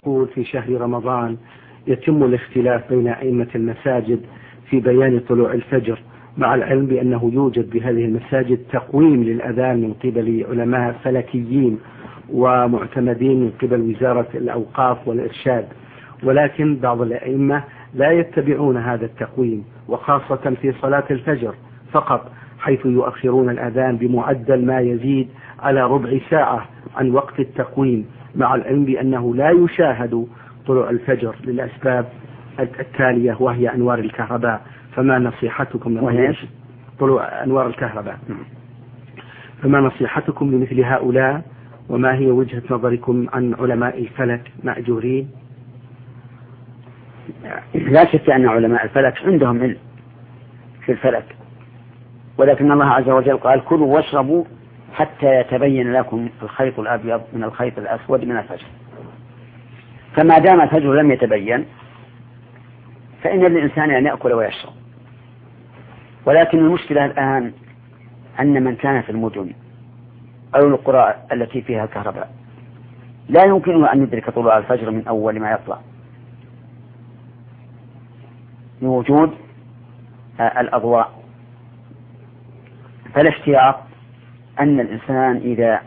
يقول في شهر رمضان يتم الاختلاف بين أئمة المساجد في بيان طلوع الفجر، مع العلم بأنه يوجد بهذه المساجد تقويم للأذان من قبل علماء فلكيين ومعتمدين من قبل وزارة الأوقاف والإرشاد، ولكن بعض الأئمة لا يتبعون هذا التقويم، وخاصة في صلاة الفجر فقط، حيث يؤخرون الأذان بمعدل ما يزيد على ربع ساعة عن وقت التقويم، مع العلم بأنه لا يشاهد طلوع الفجر للأسباب التالية وهي أنوار الكهرباء. فما نصيحتكم طلوع أنوار الكهرباء، فما نصيحتكم لمثل هؤلاء، وما هي وجهة نظركم عن علماء الفلك مأجورين؟ لا شك أن علماء الفلك عندهم علم في الفلك، ولكن الله عز وجل قال كلوا واشربوا حتى يتبين لكم الخيط الأبيض من الخيط الأسود من الفجر. فما دام الفجر لم يتبين فإن الإنسان أن يأكل ويشرب، ولكن المشكلة الآن أن من كان في المدن أو القرى التي فيها كهرباء لا يمكنه أن يدرك طلوع الفجر من أول ما يطلع لوجود الأضواء. فالاحتياط أن الإنسان إذا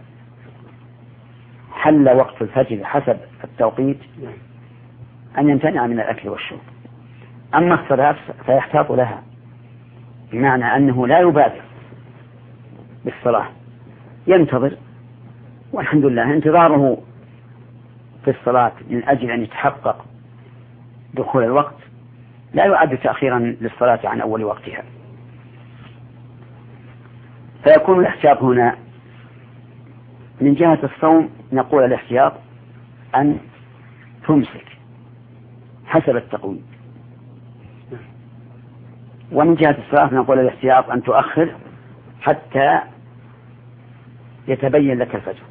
حل وقت الفجر حسب التوقيت أن يمتنع من الأكل والشرب. أما الصلاة فيحتاط لها، بمعنى أنه لا يبادر بالصلاة، ينتظر، والحمد لله انتظاره في الصلاة من أجل أن يتحقق دخول الوقت لا يعد تأخيرا للصلاة عن أول وقتها. فيكون الاحتياط هنا من جهة الصوم، نقول الاحتياط أن تمسك حسب التقويم، ومن جهة الصلاة نقول الاحتياط أن تؤخر حتى يتبين لك الفجر.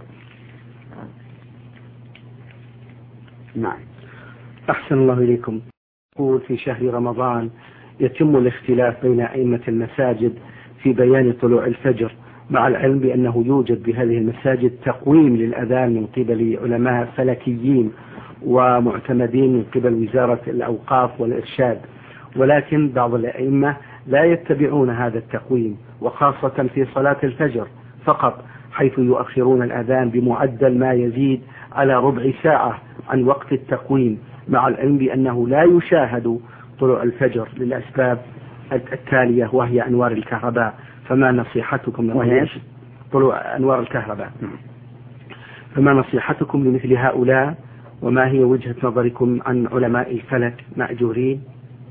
نعم. أحسن الله إليكم. يقول في شهر رمضان يتم الاختلاف بين أئمة المساجد في بيان طلوع الفجر، مع العلم بأنه يوجد بهذه المساجد تقويم للأذان من قبل علماء فلكيين ومعتمدين من قبل وزارة الأوقاف والإرشاد، ولكن بعض الأئمة لا يتبعون هذا التقويم، وخاصة في صلاة الفجر فقط، حيث يؤخرون الأذان بمعدل ما يزيد على ربع ساعة عن وقت التقويم، مع العلم بأنه لا يشاهد طلوع الفجر للأسباب التالية وهي أنوار الكهرباء. فما نصيحتكم طلوع أنوار الكهرباء، فما نصيحتكم لمثل هؤلاء، وما هي وجهة نظركم عن علماء الفلك مأجورين؟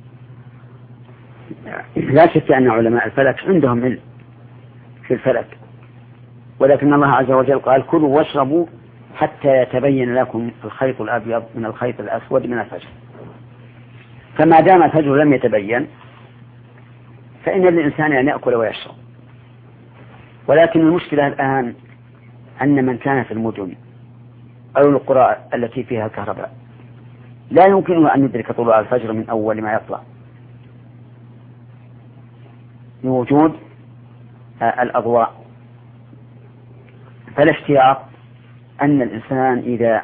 لا شك أن علماء الفلك عندهم علم في الفلك، ولكن الله عز وجل قال كلوا واشربوا حتى يتبين لكم الخيط الأبيض من الخيط الأسود من الفجر. فما دام الفجر لم يتبين فإن الإنسان أن يأكل ويشرب، ولكن المشكلة الآن أن من كان في المدن أو القرى التي فيها كهرباء لا يمكنه أن يدرك طلوع الفجر من أول ما يطلع لوجود الأضواء. فالاحتياط أن الإنسان إذا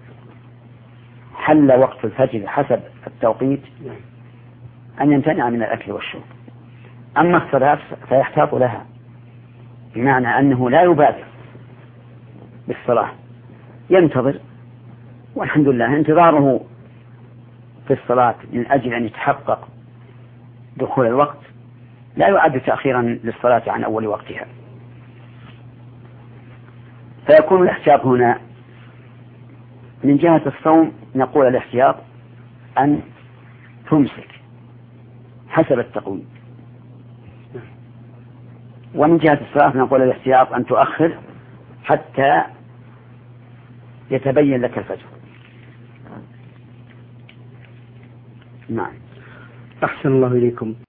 حل وقت الفجر حسب التوقيت أن يمتنع من الأكل والشرب. أما الصلاة فيحتاط لها، بمعنى أنه لا يبادر بالصلاة، ينتظر، والحمد لله انتظاره في الصلاة من أجل أن يتحقق دخول الوقت لا يعد تأخيرا للصلاة عن أول وقتها. فيكون الاحتياط هنا من جهة الصوم، نقول الاحتياط أن تمسك حسب التقويم، ومن جهة الصلاة نقول الاحتياط أن تؤخر حتى يتبين لك الفجر. نعم. أحسن الله إليكم.